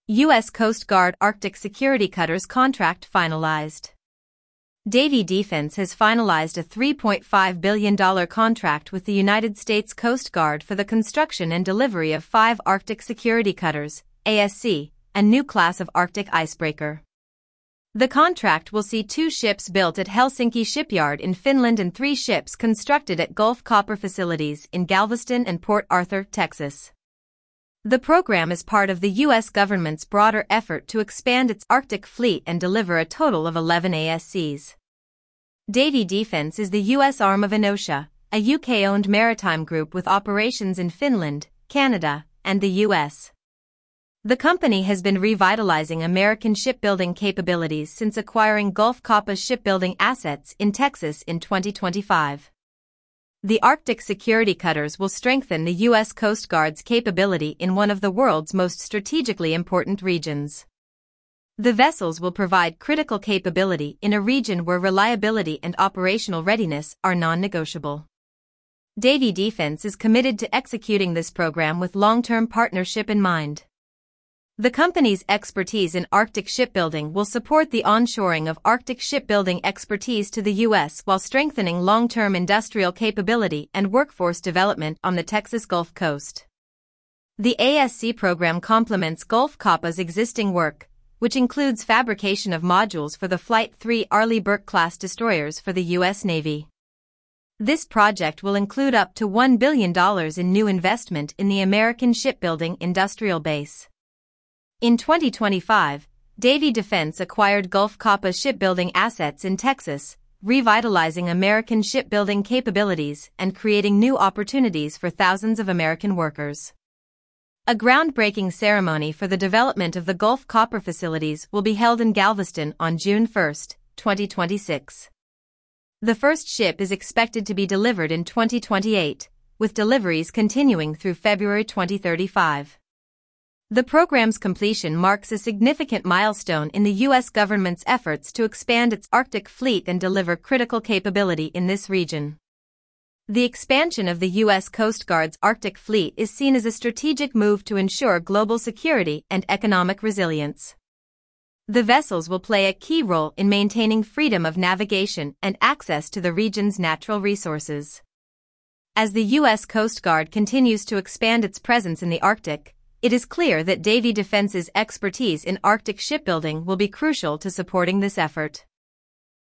U.S. Coast Guard Arctic Security Cutters contract finalized. Davie Defense has finalized a $3.5 billion contract with the United States Coast Guard for the construction and delivery of 5 Arctic Security Cutters, ASC, a new class of Arctic icebreaker. The contract will see 2 ships built at Helsinki Shipyard in Finland and 3 ships constructed at Gulf Copper facilities in Galveston and Port Arthur, Texas. The program is part of the U.S. government's broader effort to expand its Arctic fleet and deliver a total of 11 ASCs. Davie Defense is the U.S. arm of Innosea, a UK-owned maritime group with operations in Finland, Canada, and the U.S. The company has been revitalizing American shipbuilding capabilities since acquiring Gulf Copper's shipbuilding assets in Texas in 2025. The Arctic Security Cutters will strengthen the U.S. Coast Guard's capability in one of the world's most strategically important regions. The vessels will provide critical capability in a region where reliability and operational readiness are non-negotiable. Davie Defense is committed to executing this program with long-term partnership in mind. The company's expertise in Arctic shipbuilding will support the onshoring of Arctic shipbuilding expertise to the U.S. while strengthening long-term industrial capability and workforce development on the Texas Gulf Coast. The ASC program complements Gulf Copper's existing work, which includes fabrication of modules for the Flight III Arleigh Burke-class destroyers for the U.S. Navy. This project will include up to $1 billion in new investment in the American shipbuilding industrial base. In 2025, Davie Defense acquired Gulf Copper shipbuilding assets in Texas, revitalizing American shipbuilding capabilities and creating new opportunities for thousands of American workers. A groundbreaking ceremony for the development of the Gulf Copper facilities will be held in Galveston on June 1, 2026. The first ship is expected to be delivered in 2028, with deliveries continuing through February 2035. The program's completion marks a significant milestone in the U.S. government's efforts to expand its Arctic fleet and deliver critical capability in this region. The expansion of the U.S. Coast Guard's Arctic fleet is seen as a strategic move to ensure global security and economic resilience. The vessels will play a key role in maintaining freedom of navigation and access to the region's natural resources. As the U.S. Coast Guard continues to expand its presence in the Arctic, it is clear that Davie Defense's expertise in Arctic shipbuilding will be crucial to supporting this effort.